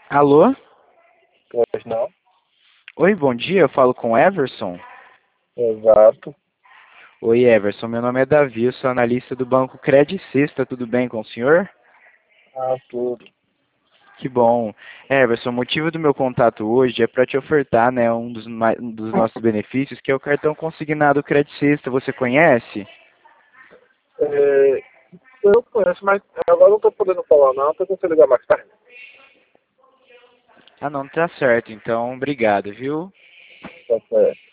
Alô? Pois não? Oi, bom dia, eu falo com Everson. Exato. Oi, Everson, meu nome é Davi, eu sou analista do Banco Credit Suisse, tá tudo bem com o senhor? Ah, tudo. Que bom. Everson, o motivo do meu contato hoje é para te ofertar, né, um dos nossos benefícios, que é o cartão consignado Credit Suisse, você conhece? É, eu conheço, mas agora não estou podendo falar não, estou tentando ligar mais tarde. Ah, não, tá certo, então, obrigado, viu? Tá certo.